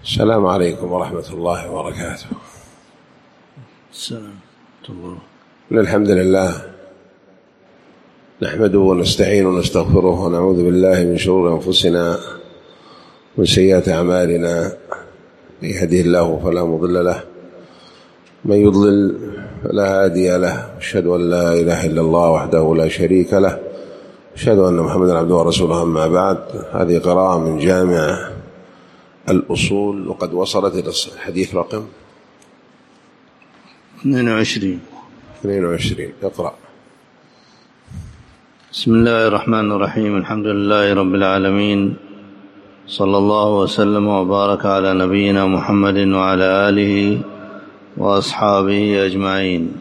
السلام عليكم ورحمة الله وبركاته. السلام الله. الحمد لله نحمده ونستعين ونستغفره ونعوذ بالله من شرور أنفسنا ومن سيئات أعمالنا. من يهده الله فلا مضل له، من يضلل فلا هادي له. أشهد أن لا إله إلا الله وحده لا شريك له، أشهد أن محمدا عبده ورسوله. أما بعد، هذه قراءة من جامع الأصول، وقد وصلت إلى الحديث رقم 22. اقرأ. بسم الله الرحمن الرحيم. الحمد لله رب العالمين، صلى الله وسلم وبارك على نبينا محمد وعلى آله وأصحابه أجمعين.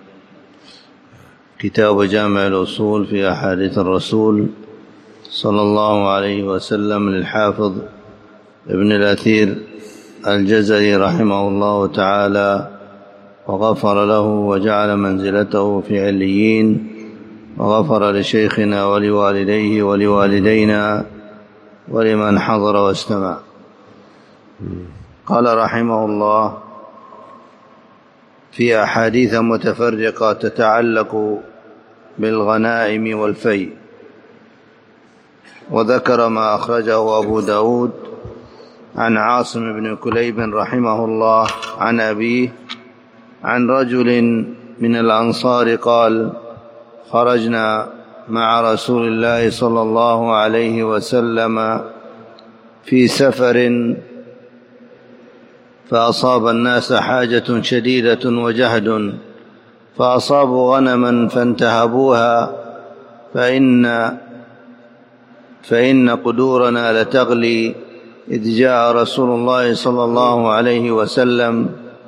كتاب جامع الأصول في أحاديث الرسول صلى الله عليه وسلم للحافظ ابن الأثير الجزري رحمه الله تعالى، وغفر له وجعل منزلته في عليين، وغفر لشيخنا ولوالديه ولوالدينا ولمن حضر واستمع. قال رحمه الله: في أحاديث متفرقة تتعلق بالغنائم والفيء. وذكر ما أخرجه أبو داود عن عاصم بن كليب رحمه الله عن أبيه عن رجل من الأنصار قال: خرجنا مع رسول الله صلى الله عليه وسلم في سفر، فأصاب الناس حاجة شديدة وجهد، فأصابوا غنما فانتهبوها، فإن قدورنا لتغلي، إذ جاء رسول الله صلى الله عليه وسلم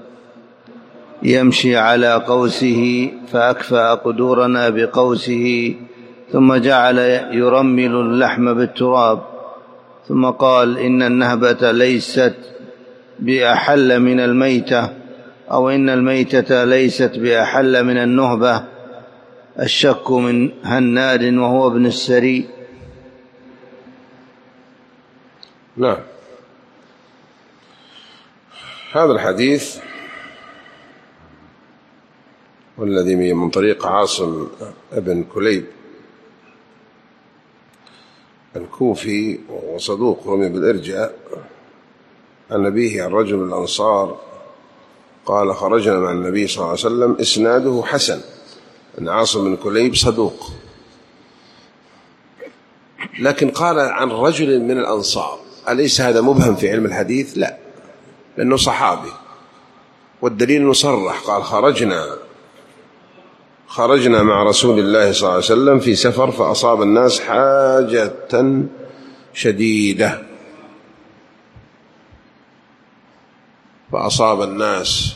يمشي على قوسه، فأكفأ قدورنا بقوسه، ثم جعل يرمل اللحم بالتراب، ثم قال: إن النهبة ليست بأحل من الميتة، أو إن الميتة ليست بأحل من النهبة. الشك من هناد وهو ابن السري. نعم، هذا الحديث والذي من طريق عاصم بن كليب الكوفي، وصدوق رمي بالإرجاء، عن أبيه عن رجل من الأنصار قال: خرجنا مع النبي صلى الله عليه وسلم. إسناده حسن، أن عاصم بن كليب صدوق، لكن قال عن رجل من الأنصار. أليس هذا مبهم في علم الحديث؟ لا، لأنه صحابي، والدليل مصرح. قال: خرجنا مع رسول الله صلى الله عليه وسلم في سفر، فأصاب الناس حاجة شديدة. فأصاب الناس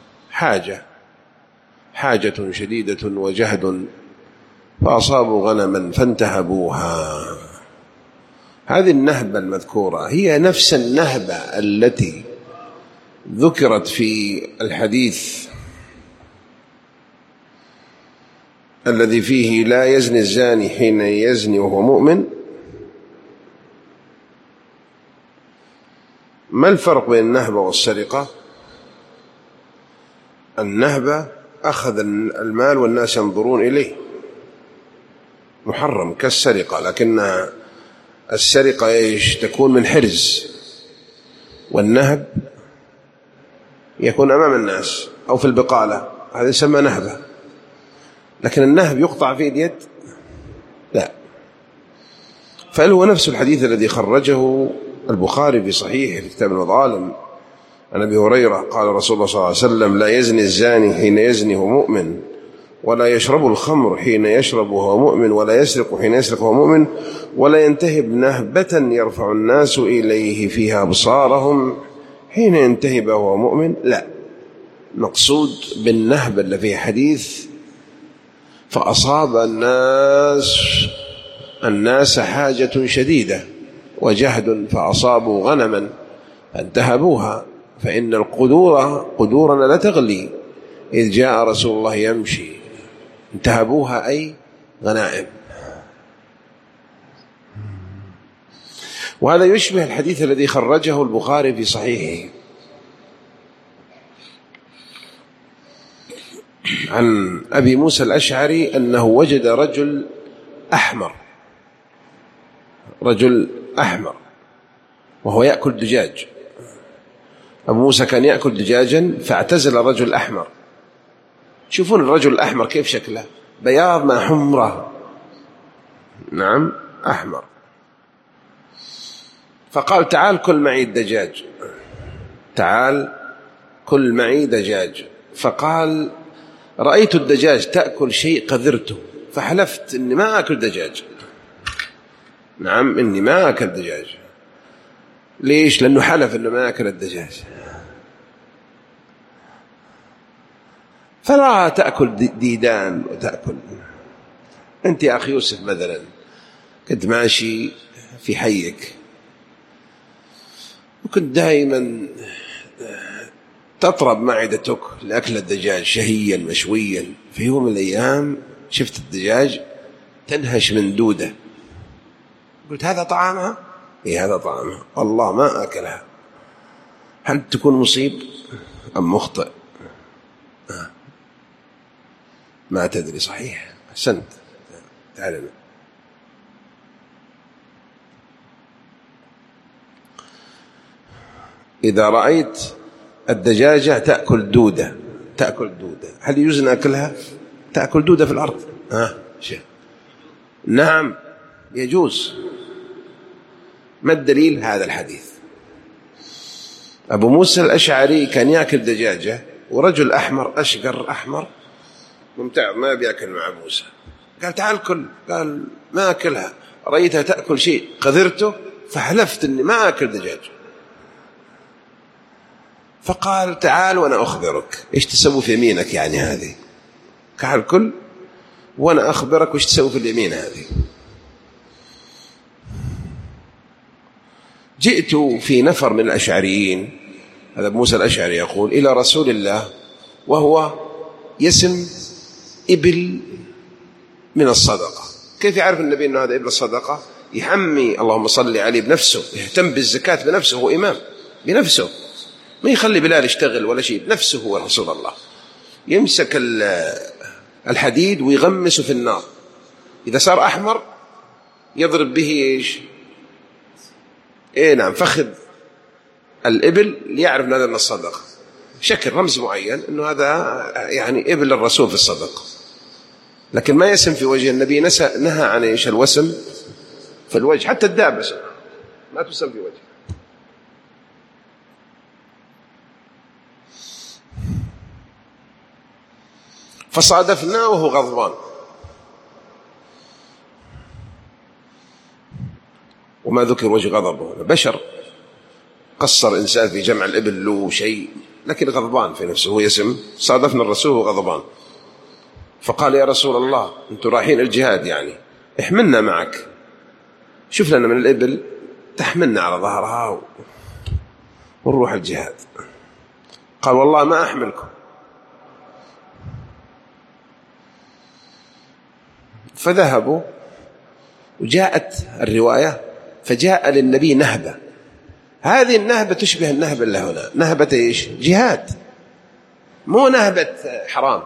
حاجة شديدة وجهد، فأصابوا غنما فانتهبوها. هذه النهبة المذكورة هي نفس النهبة التي ذكرت في الحديث الذي فيه: لا يزني الزاني حين يزني وهو مؤمن. ما الفرق بين النهبة والسرقة؟ النهبة أخذ المال والناس ينظرون إليه، محرم كالسرقة، لكن السرقة تكون من حرز، والنهب يكون أمام الناس أو في البقالة، هذا يسمى نهبة. لكن النهب يقطع في اليد؟ لا. فهل هو نفس الحديث الذي خرجه البخاري في صحيح في كتاب المظالم عن أبي هريرة قال رسول الله صلى الله عليه وسلم: لا يزني الزاني حين يزني وهو مؤمن، ولا يشرب الخمر حين يشرب وهو مؤمن، ولا يسرق حين يسرق وهو مؤمن، ولا ينتهب نهبة يرفع الناس إليه فيها أبصارهم حين ينتهب وهو مؤمن. لا، مقصود بالنهبة اللي فيه حديث: فأصاب الناس حاجة شديدة وجهد، فأصابوا غنما فانتهبوها، فإن قدورنا لتغلي، إذ جاء رسول الله يمشي. انتهبوها أي غنائم. وهذا يشبه الحديث الذي خرجه البخاري في صحيحه عن أبي موسى الأشعري أنه وجد رجل أحمر وهو يأكل دجاج. أبو موسى كان يأكل دجاجا فاعتزل الرجل الأحمر. شوفون الرجل الأحمر كيف شكله، بياض مع حمرة، نعم أحمر. فقال تعال كل معي الدجاج، تعال كل معي دجاج. فقال رأيت الدجاج تأكل شيء قذرته فحلفت إني ما أكل دجاج. نعم إني ما أكل دجاج. ليش؟ لأنه حلف إنه ما أكل الدجاج. فلا تأكل ديدان وتأكل. أنت يا أخي يوسف مثلا كنت ماشي في حيك وكنت دائما تطرب معدتك لأكل الدجاج شهيا مشويا. في يوم من الأيام شفت الدجاج تنهش من دودة، قلت هذا طعامها؟ إيه هذا طعامها، الله ما أكلها. هل تكون مصيب أم مخطئ؟ ما تدري. صحيح، أحسنت. تعلم إذا رأيت الدجاجة تأكل دودة هل يجوز أكلها؟ تأكل دودة في الأرض؟ شيء نعم يجوز. ما الدليل؟ هذا الحديث. أبو موسى الأشعري كان يأكل دجاجة ورجل أحمر أشقر أحمر ممتع ما بيأكل مع موسى. قال تعال كل، قال ما أكلها، رأيتها تأكل شيء قذرته فحلفت أني ما أكل دجاج. فقال تعال وأنا أخبرك إيش تسوي في يمينك. يعني هذه تعال كل وأنا أخبرك وإيش تسوي في اليمين هذه. جئت في نفر من الأشعريين، هذا موسى الأشعري يقول، إلى رسول الله وهو يسم إبل من الصدقة. كيف يعرف النبي أنه هذا إبل الصدقة؟ يحمي اللهم صل عليه بنفسه، يهتم بالزكاة بنفسه، هو إمام بنفسه، ما يخلي بلال يشتغل ولا شيء، بنفسه هو رسول الله. يمسك الحديد ويغمسه في النار، إذا صار أحمر يضرب به إيش؟ نعم فخذ الإبل ليعرف أن هذا من الصدقة، شكل رمز معين أنه هذا يعني إبل الرسول في الصدقة. لكن ما يسم في وجه النبي، نهى عن إيش؟ الوسم في الوجه، حتى الدابة ما تسم في وجه. فصادفناه وهو غضبان، وما ذكر وجه غضبه، بشر قصر إنسان في جمع الإبل له شيء، لكن غضبان في نفسه. هو يسم صادفنا الرسول وهو غضبان. فقال يا رسول الله أنتم رايحين الجهاد، يعني احملنا معك، شوف لنا من الإبل تحملنا على ظهرها ونروح الجهاد. قال والله ما أحملكم. فذهبوا، وجاءت الرواية فجاء للنبي نهبة. هذه النهبة تشبه النهبة اللي هنا، نهبة إيش؟ جهاد، مو نهبة حرام.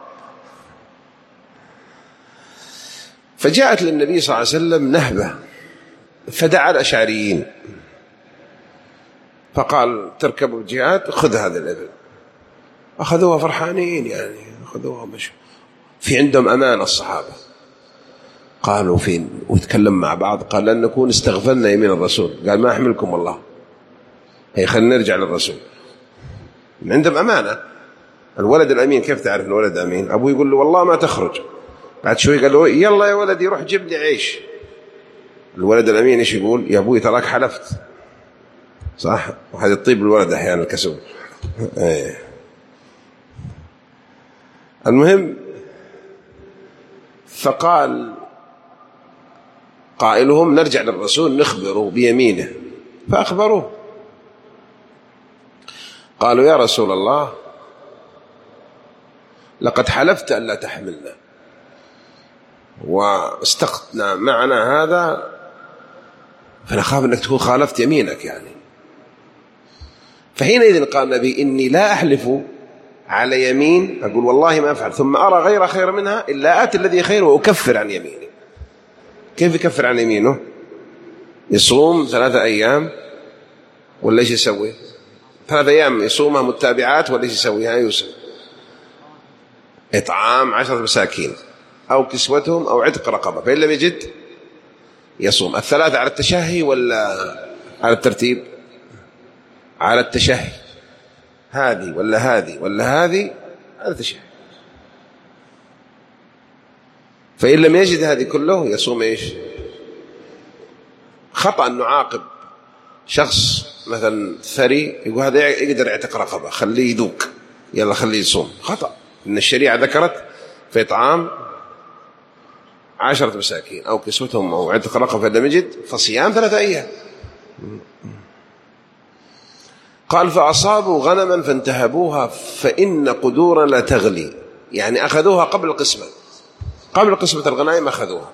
فجاءت للنبي صلى الله عليه وسلم نهبة، فدعا الأشعريين فقال تركبوا الجهاد، خذ هذا الإبل. أخذوها فرحانين، يعني أخذوها مشوا في عندهم أمان الصحابة. قالوا فين؟ وتكلم مع بعض، قال لن نكون استغفلنا يمين الرسول. قال ما أحملكم والله، هي خلينا نرجع للرسول. من عندهم أمانة. الولد الأمين كيف تعرف الولد أمين؟ أبوه يقول له والله ما تخرج، بعد شوي قال له يلا يا ولدي روح جيب لي عيش. الولد الأمين إيش يقول؟ يا أبوي تراك حلفت، صح؟ وهذا يطيب الولد أحيانا الكسول. المهم، فقال قائلهم نرجع للرسول نخبره بيمينه. فأخبروه، قالوا يا رسول الله لقد حلفت أن لا تحملنا واستقتنا معنا هذا فنخاف أنك تكون خالفت يمينك يعني. فحينئذ قال النبي إني لا أحلف على يمين أقول والله ما أفعل ثم أرى غير خير منها إلا آتي الذي خير وأكفر عن يميني. كيف يكفر عن يمينه؟ يصوم 3 أيام ولا إيش يسوي؟ 3 أيام يصومها متابعات ولا إيش يسوي؟ يوسف إطعام 10 مساكين أو كسوتهم أو عتق رقبة، فإن لم يجد يصوم 3 على التشهي ولا على الترتيب؟ على التشهي، هذه ولا هذه ولا هذه على التشهي. فإن لم يجد هذه كله يصوم إيش؟ خطأ أن نعاقب شخص مثلا ثري يقول هذا يقدر يعتق رقبة خليه يذوق يلا خليه يصوم، خطأ. إن الشريعة ذكرت في إطعام 10 مساكين أو كسوتهم أو عتق رقبة فإن لم يجد فصيام 3 أيام. قال فأصابوا غنما فانتهبوها فإن قدورا لا تغلي، يعني أخذوها قبل القسمة، قبل قسمة الغنائم أخذوها.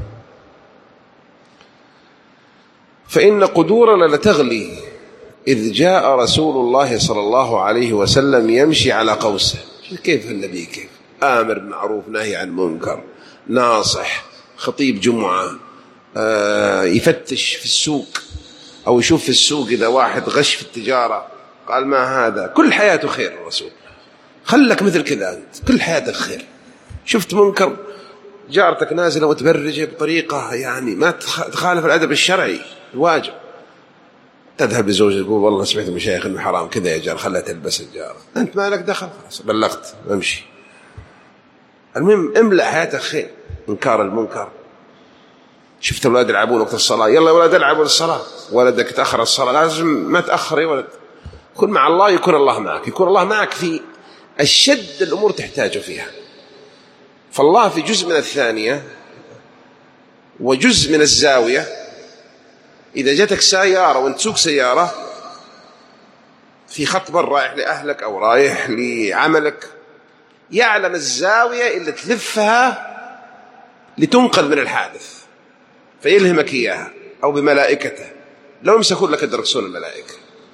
فإن قدورنا لتغلي إذ جاء رسول الله صلى الله عليه وسلم يمشي على قوسه. كيف النبي كيف آمر بالمعروف نهي عن المنكر، ناصح، خطيب جمعة، يفتش في السوق أو يشوف في السوق إذا واحد غش في التجارة قال ما هذا، كل حياته خير الرسول. خلك مثل كذا أنت كل حياتك خير. شفت منكر جارتك نازلة وتبرجه بطريقة يعني ما تخالف الأدب الشرعي الواجب، تذهب لزوجك تقول والله سمعت المشايخ إنه حرام كذا يا جار خلها تلبس الجارة، أنت ما لك دخل، خلاص بلغت امشي. المهم املأ حياتك خير، إنكار المنكر. شفت أولاد يلعبون وقت الصلاة، يلا يا ولد العبوا الصلاة، ولدك تأخر الصلاة لازم ما تأخر يا ولد. كن مع الله يكون الله معك، يكون الله معك في الشد الأمور تحتاج فيها. فالله في جزء من الثانية وجزء من الزاوية. إذا جاتك سيارة وانت تسوق سيارة في خطبر رايح لأهلك أو رايح لعملك، يعلم الزاوية اللي تلفها لتنقذ من الحادث فيلهمك إياها أو بملائكته، لو يمسكون لك الدركسون الملائكة.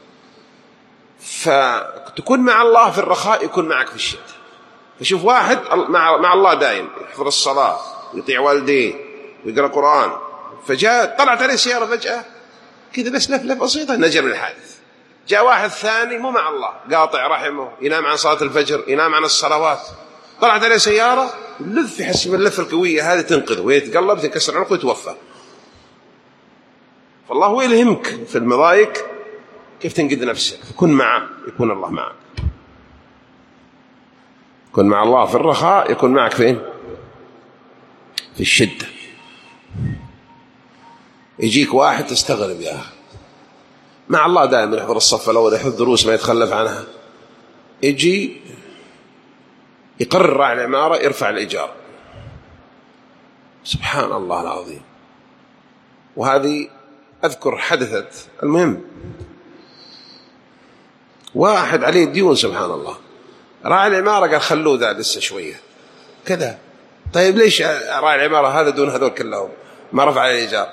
فتكون مع الله في الرخاء يكون معك في الشدة. فشوف واحد مع الله دائم يحفظ الصلاة ويطيع والديه ويقرأ قرآن، فجاء طلعت عليه سيارة فجأة كذا بس لفلة بسيطة نجا من الحادث. جاء واحد ثاني مو مع الله قاطع رحمه ينام عن صلاة الفجر ينام عن الصلوات، طلعت عليه سيارة لف يحس باللفة القوية هذه تنقذه ويتقلب تنكسر عنقه ويتوفى. فالله هو يلهمك في المضايق كيف تنقذ نفسك. كن معه يكون الله معك، كن مع الله في الرخاء يكون معك فين؟ في الشدة. يجيك واحد تستغرب يا أخي مع الله دائما يحضر الصف الأول يحضر دروس ما يتخلف عنها، يجي يقرر راعي العمارة يرفع الإيجار، سبحان الله العظيم. وهذه أذكر حدثت، المهم واحد عليه ديون سبحان الله، راعي العمارة قال خلوه ذا لسه شوية كذا. طيب ليش راعي العمارة هذا دون هذول كلهم ما رفع عليه الإيجار؟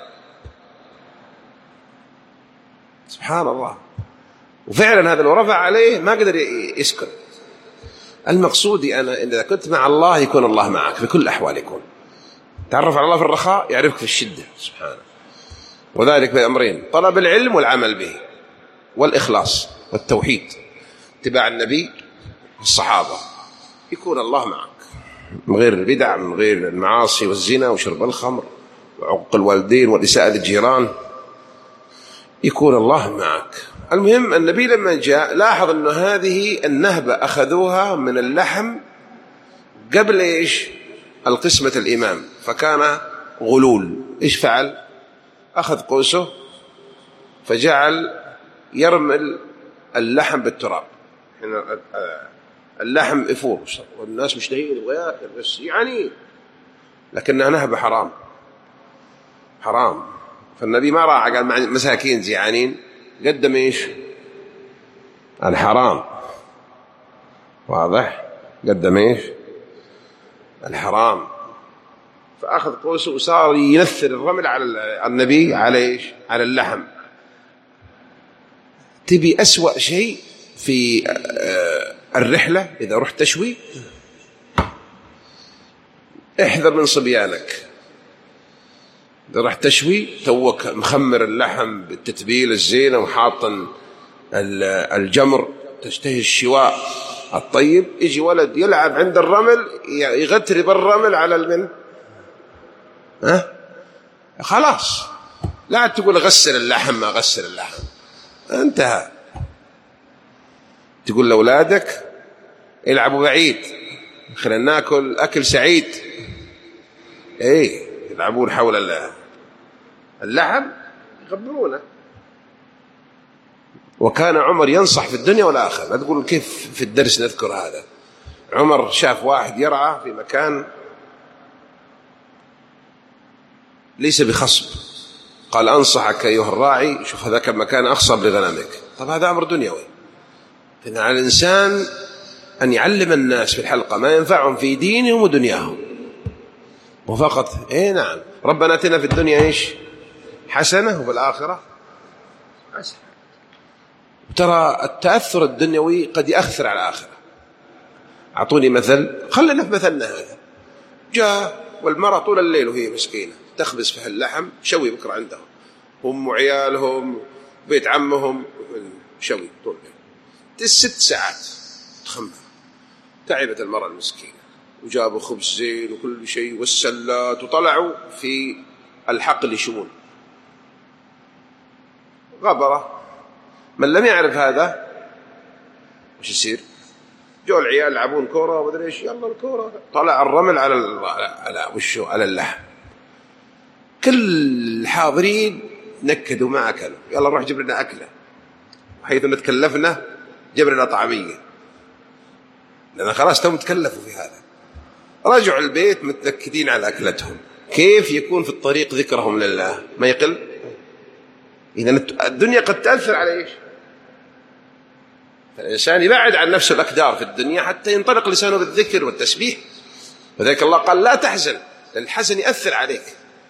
سبحان الله. وفعلا هذا لو رفع عليه ما قدر يسكن. المقصودي أنا إذا كنت مع الله يكون الله معك في كل الأحوال، يكون تعرف على الله في الرخاء يعرفك في الشدة سبحانه. وذلك بأمرين: طلب العلم والعمل به والإخلاص والتوحيد، اتباع النبي والصحابة، يكون الله معك من غير البدع من غير المعاصي والزنا وشرب الخمر وعقوق الوالدين والإساءة للجيران، يكون الله معك. المهم النبي لما جاء لاحظ أن هذه النهبة أخذوها من اللحم قبل إيش؟ القسمة الإمام، فكان غلول. إيش فعل؟ أخذ قوسه فجعل يرمل اللحم بالتراب، اللحم يفور والناس مشتهين يبغى ياكل بس يعني، لكنها نهبة حرام حرام. فالنبي ما راعى قال مساكين جيعانين، قدم إيش؟ الحرام. واضح؟ قدم إيش؟ الحرام. فأخذ قوسه وصار ينثر الرمل على النبي على اللحم. تبي أسوأ شيء في الرحلة إذا رحت تشوي، احذر من صبيانك. إذا رحت تشوي توك مخمر اللحم بالتتبيل الزينة وحاطن الجمر، تشتهي الشواء الطيب، يجي ولد يلعب عند الرمل يغترب الرمل على المن، خلاص لا تقول غسل اللحم ما غسل اللحم، انتهى. تقول لأولادك يلعبوا بعيد، خلينا ناكل أكل سعيد، يلعبون حول اللحم يخبرونه. وكان عمر ينصح في الدنيا والآخرة. لا تقول كيف في الدرس نذكر هذا. عمر شاف واحد يرعى في مكان ليس بخصب، قال أنصحك أيها الراعي، شوف هذاك المكان أخصب لغنمك. طب هذا أمر دنيوي. إن على الإنسان أن يعلم الناس في الحلقة ما ينفعهم في دينهم ودنياهم وفقط. نعم، ربنا آتنا في الدنيا حسنة وفي الآخرة حسنة. ترى التأثر الدنيوي قد يأثر على الآخرة. أعطوني مثل، خلنا في مثلنا هذا. جاء والمرأة طول الليل وهي مسكينة تخبز في اللحم، شوي بكرة عندهم، هم وعيالهم بيت عمهم، شوي طول الليل 6 ساعات تخمر. تعبت المرأة المسكينة، وجابوا خبز زين وكل شيء والسلات، وطلعوا في الحقل يشمون. غبرة من لم يعرف هذا وش يصير؟ جو العيال يلعبون كورة ومدري ايش، يلا الكورة، طلع الرمل على اللحم. كل الحاضرين نكدوا ما أكلوا. يلا نروح جيب لنا أكلة، وحيث نتكلفنا جيب لنا طعمية، لأن خلاص توم تكلفوا في هذا. رجعوا البيت متنكدين على أكلتهم. كيف يكون في الطريق ذكرهم لله؟ ما يقل. إذن الدنيا قد تأثر على إيش؟ فالإنسان يبعد عن نفسه الأكدار في الدنيا حتى ينطلق لسانه بالذكر والتسبيح. وذلك الله قال لا تحزن، لأن الحزن يأثر عليك،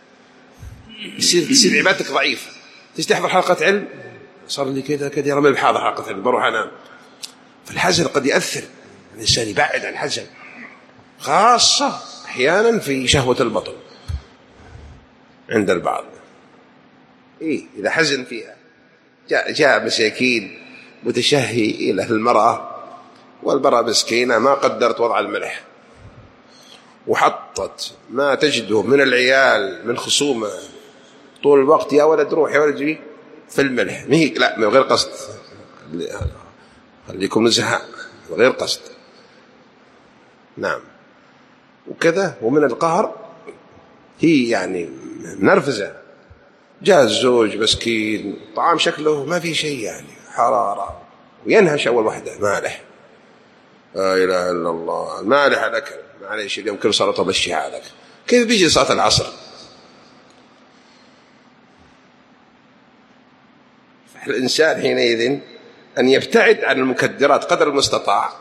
تصير عبادتك ضعيفة. تيجي تحضر حلقة علم، صار لي كذا يا رمي بحاضر حلقة علم بروح أنام. فالحزن قد يأثر، الإنسان يبعد عن الحزن، خاصة أحيانا في شهوة البطن عند البعض. إذا حزن فيها. جاء مساكين متشهي إلى المرأة، والمرأة مسكينة ما قدرت وضع الملح، وحطت ما تجده من العيال من خصومة طول الوقت، يا ولد روح يا ولد جي في الملح. لا من غير قصد، خليكم نزهاء، غير قصد. نعم. وكذا ومن القهر هي يعني نرفزة. جاء الزوج مسكين، طعام شكله ما في شيء، يعني حرارة، وينهش أول واحدة مالح. لا إله إلا الله، المالح لك معليش اليوم كل سلطة بشيها لك. كيف بيجي صلاة العصر؟ فالإنسان حينئذ أن يبتعد عن المكدرات قدر المستطاع.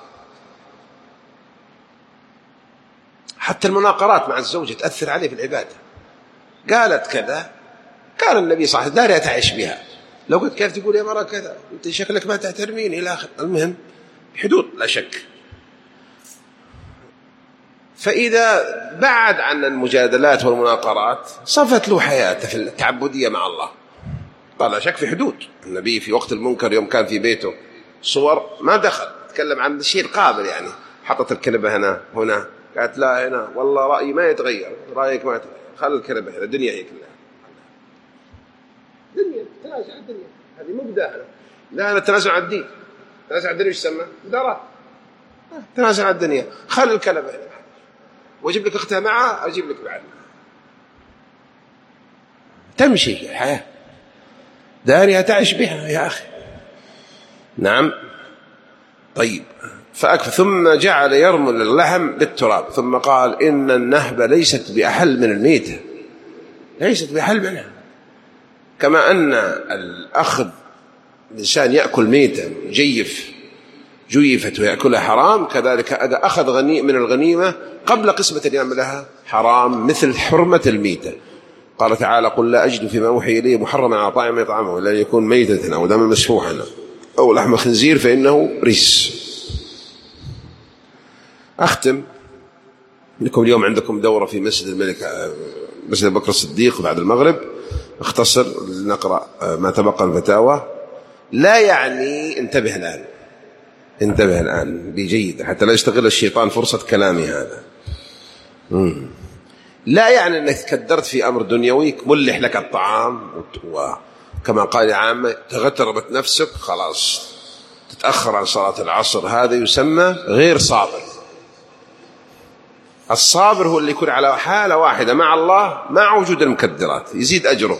حتى المناقرات مع الزوجة تأثر عليه في العبادة. قالت كذا، قال النبي صلى الله عليه وسلم لا تعيش بها. لو قلت كيف تقول يا مرة كذا، أنت شكلك ما تحترمين إلى آخر. المهم حدود لا شك. فإذا بعد عن المجادلات والمناقرات صفت له حياته في التعبدية مع الله. طبعا لا شك في حدود. النبي في وقت المنكر يوم كان في بيته صور ما دخل، تكلم عن الشيء القابل، يعني حطت الكلبة هنا قالت لا هنا، والله رأيي ما يتغير، رأيك ما يتغير، خلي الكلبة هنا، الدنيا هي كلها دنيا، تنازع الدنيا هذه مو بداهلة. لا أنا تنازع عن الدين، تنازع عن الدنيا وش يسمى؟ مدارات. تنازع عن الدنيا، خلي الكلبة هنا، واجيب لك اختها معها، اجيب لك بعد. تمشي الحياة دارها تعيش بها يا أخي. نعم. طيب ثم جعل يرمل اللحم بالتراب، ثم قال إن النهب ليست بأحل من الميتة، ليست بأحل منها. كما أن الأخذ الإنسان يأكل ميتة جيف جيفت ويأكلها حرام، كذلك إذا أخذ من الغنيمة قبل قسمة اليوم لها حرام، مثل حرمة الميتة. قال تعالى: قل لا أجد فيما أوحي إلي محرما على طاعم يطعمه إلا أن يكون ميتة أو دما مسفوحا أو لحم خنزير فإنه رجس. أختم لكم اليوم عندكم دورة في مسجد مسجد بكر الصديق بعد المغرب، اختصر نقرأ ما تبقى الفتاوى. لا يعني انتبه الآن بجيد حتى لا يستغل الشيطان فرصة كلامي هذا. لا يعني أنك تكدرت في أمر دنيوي، ملح لك الطعام وكما قال عامة تغتربت نفسك خلاص تتأخر عن صلاة العصر، هذا يسمى غير صابر. الصابر هو اللي يكون على حالة واحدة مع الله مع وجود المكدرات، يزيد أجره.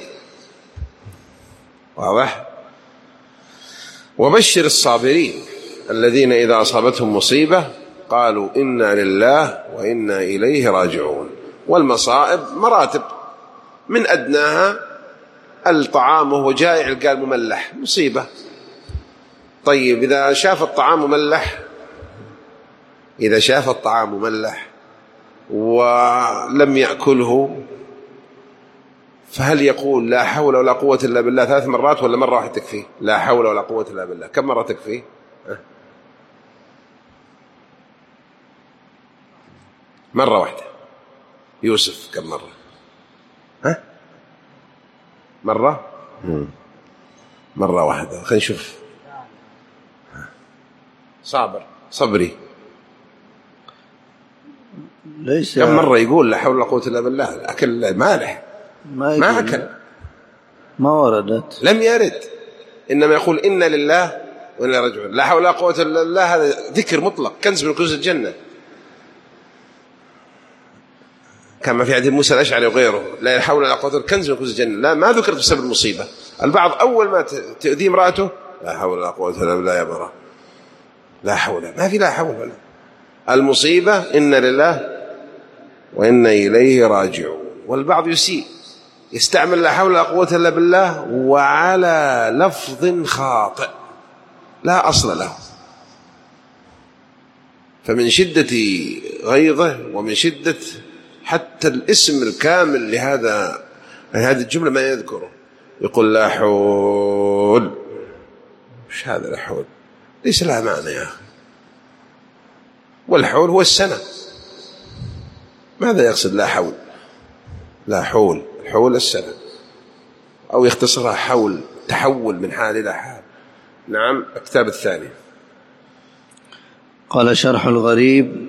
واضح؟ وبشر الصابرين الذين إذا أصابتهم مصيبة قالوا إنا لله وإنا إليه راجعون. والمصائب مراتب، من أدناها الطعام وهو جائع قال مملح، مصيبة. طيب إذا شاف الطعام مملح ولم يأكله، فهل يقول لا حول ولا قوة إلا بالله 3 مرات ولا مرة واحدة تكفيه؟ لا حول ولا قوة إلا بالله كم مرة تكفيه؟ مرة واحدة. يوسف كم مرة؟ مرة واحدة. خلينا نشوف. صبري ليس كم مرة يقول لا حول ولا قوة إلا بالله؟ الأكل مالح ما أكل، ما وردت، لم يرد. إنما يقول إنا لله وإنا راجعون. لا حول ولا قوة إلا بالله هذا ذكر مطلق، كنز من كنوز الجنة، كما في حديث موسى الأشعري وغيره: لا حول ولا قوة، كنز من كنوز الجنة. لا، ما ذكرت بسبب المصيبة. البعض أول ما تؤذي امرأته لا حول ولا قوة إلا بالله يا برا، لا حول، ما في لا حول ولا. المصيبة إنا لله وإنا إليه راجعون. والبعض يسيء، يستعمل لا حول ولا قوة إلا بالله وعلى لفظ خاطئ لا أصل له، فمن شدة غيظه ومن شدة حتى الاسم الكامل لهذه الجملة ما يذكره، يقول لا حول. مش هذا لا حول، ليس لها معنى يا أخي. والحول هو السنة. ماذا يقصد لا حول؟ لا حول، حول السنة، أو يختصرها حول، تحول من حال إلى حال. نعم. الكتاب الثاني قال: شرح الغريب: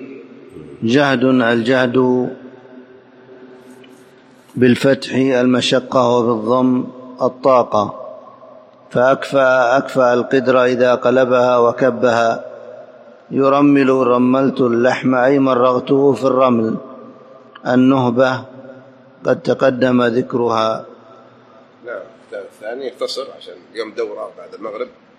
الجهد بالفتح المشقة، وبالضم الطاقة. فأكفأ القدر إذا قلبها وكبها. رملت اللحم أي مرغته في الرمل. النهبة قد تقدم ذكرها. نعم. الكتاب الثاني يختصر عشان يوم دورة بعد المغرب.